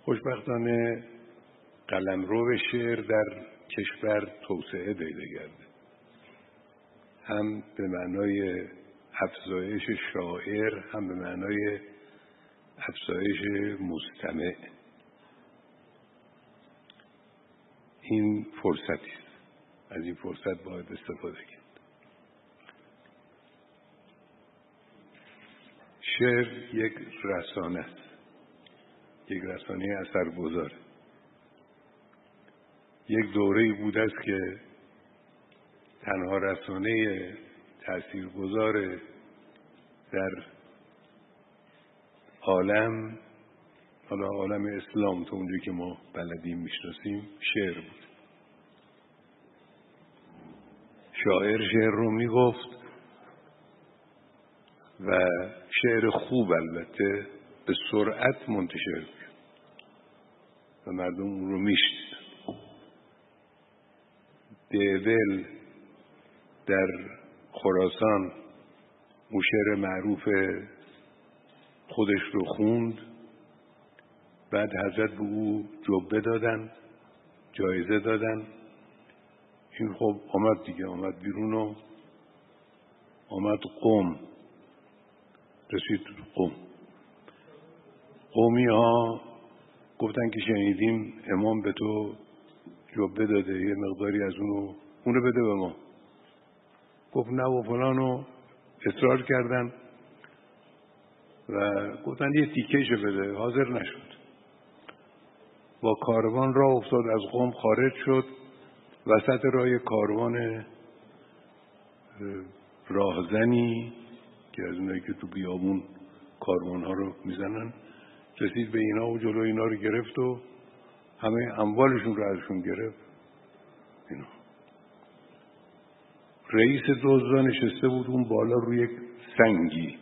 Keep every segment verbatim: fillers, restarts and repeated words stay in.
خوشبختانه قلمرو شعر در کشور توسعه پیدا کرده، هم به معنای افزایش شاعر، هم به معنای افزایش مستمع. این فرصتی است، از این فرصت باید استفاده کرد. شعر یک رسانه است، یک رسانه اثرگذار. یک دوره‌ای بوده است که تنها رسانه تاثیرگذار در عالم، حالا عالم اسلام تا اونجایی که ما بلدیم میشناسیم، شعر بود. شاعر شعر رو میگفت و شعر خوب البته به سرعت منتشر میشد و مردم اون رو میشنیدن. دیول در خراسان اون شعر معروف خودش رو خوند، بعد حضرت به او جبه دادن، جایزه دادن. این خب آمد دیگه، آمد بیرون و آمد قم، رسید قم. قومی ها گفتن که شنیدیم امام به تو جبه داده، یه مقداری از اونو اونو بده به ما. گفت نه و فلانو، اصرار کردن و گفتن یه تیکهشو بده، حاضر نشد. با کاروان راه افتاد، از قم خارج شد. وسط راه کاروان راهزنی که از اونایی که تو بیابون کاروان ها رو میزنن رسید به اینا و جلو اینا رو گرفت و همه اموالشون رو ازشون گرفت. اینا رئیس دزدا نشسته بود اون بالا روی یک سنگی.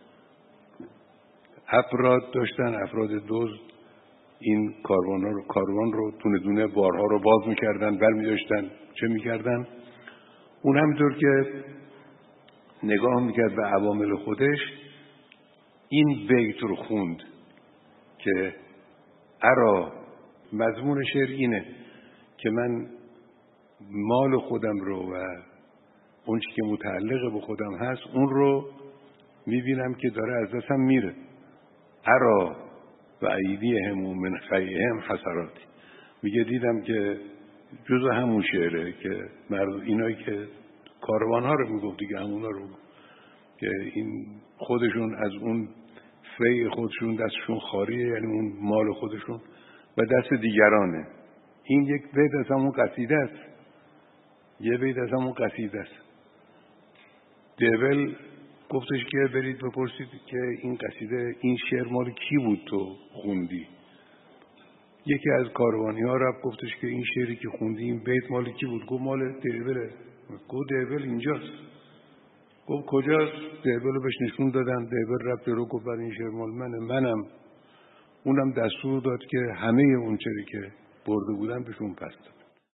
افراد داشتن، افراد دزد این کاروان ها رو کاروان رو دونه دونه بارها رو باز میکردن، برمی داشتن. چه میکردن؟ اون همینطور که نگاه میکرد به عوامل خودش، این بیت رو خوند که ارا، مضمون شعر اینه که من مال خودم رو و اون چی که متعلق به خودم هست اون رو میبینم که داره از دستم میره. ارا و ایدیهم و من خیهم حسراتی. میگه دیدم که جزء همون شعره که مرد اینایی که کاروان ها رو میگفت دیگه، همونا رو که این خودشون از اون فی خودشون دستشون خالیه، یعنی اون مال خودشون و دست دیگرانه. این یک بیت از همون قصیده است، یه بیت از همون قصیده است. دیول گفتش که برید بپرسید که این قصیده، این شعر مال کی بود تو خوندی؟ یکی از کاروانی ها رفت گفتش که این شعری که خوندی، این بیت مال کی بود؟ گفت مال دیوله. گفت دیول اینجاست. گفت کجاست؟ دیول رو بهش نشون دادن. دیول رفت رو گفت این شعر مال منه، منم. اونم دستور داد که همه اون چیزی که برده بودن بهشون پس داد.